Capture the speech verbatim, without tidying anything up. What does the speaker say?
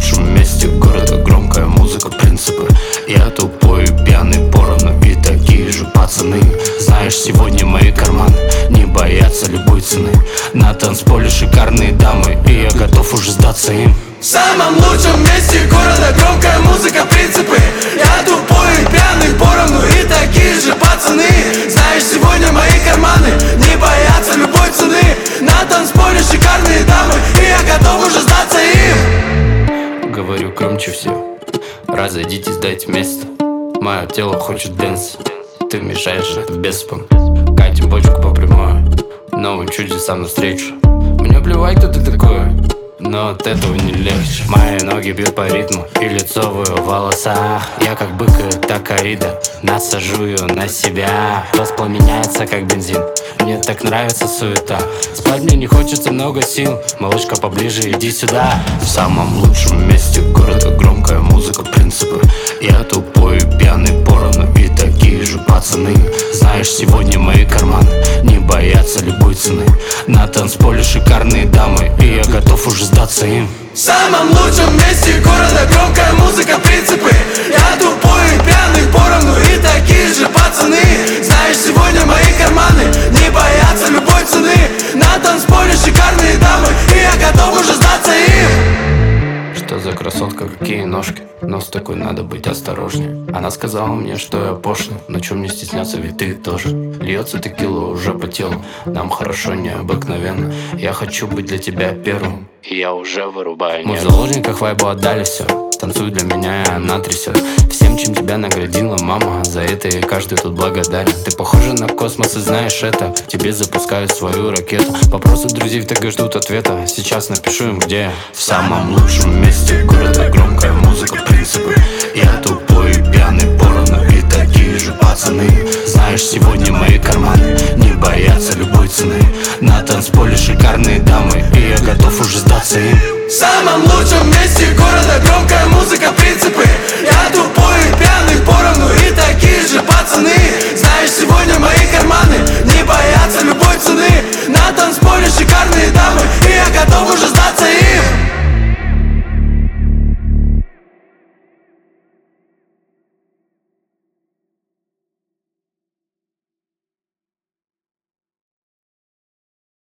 лучшем месте города, громкая музыка, принципы. Я тупой, пьяный, поровну и такие же пацаны. Знаешь, сегодня мои карманы не боятся любой цены. На танцполе шикарные дамы, и я готов уже сдаться им. В самом лучшем месте города громкая музыка, принципы. Я тупой и пьяный, поровну и такие же пацаны. Знаешь, сегодня мои карманы не боятся любой цены. На танцполе шикарные дамы, и я готов уже сдаться им. Говорю громче всех: разойдитесь, дайте место. Мое тело хочет дэнс, ты мешаешь это беспом. Катим бочку по прямой, новым чудесам навстречу. Мне плевать, кто ты такой, но от этого не легче. Мои ноги бьют по ритму, и лицо в ее волосах. Я как бык и так корида, насажу ее на себя. Воспламеняется как бензин, мне так нравится суета. Спать мне не хочется, много сил. Малышка, поближе, иди сюда. В самом лучшем месте города громкая музыка, принципы. Я тупой, пьяный, поровну и такие же пацаны. Знаешь, сегодня мои карманы не боятся любой цены. На танцполе шикарные дамы, и я готов уже сдаться им. В самом лучшем месте города громкая музыка, принципы. Я тупой и пьяный, поровну и такие же пацаны. Знаешь, сегодня мои карманы не боятся любой цены. На танцполе шикарные дамы, и я готов уже сдаться им. Что за красотка, какие ножки, но с такой надо быть осторожнее. Она сказала мне, что я пошлый, но чё мне стесняться, ведь ты тоже. Льется текила уже по телу, нам хорошо, необыкновенно. Я хочу быть для тебя первым, и я уже вырубаю. Мы в заложниках вайбу отдали все. Танцуй для меня, и она трясет всем, чем тебя наградила мама. За это и каждый тут благодарен. Ты похожа на космос и знаешь это. Тебе запускают свою ракету. Вопросы друзей так и ждут ответа. Сейчас напишу им, где я. В самом лучшем месте города громкая музыка, принципы. Я тупой, пьяный, поровну и такие же пацаны. Знаешь, сегодня мои карманы не боятся любой цены. На танцполе шикарные дамы, и я готов уже сдаться им. В самом лучшем месте города громкая музыка, принципы. Я тупой и пьяный, поровну и такие же пацаны. Знаешь, сегодня мои карманы не боятся любой цены. На танцполе шикарные дамы, и я готов уже сдаться им.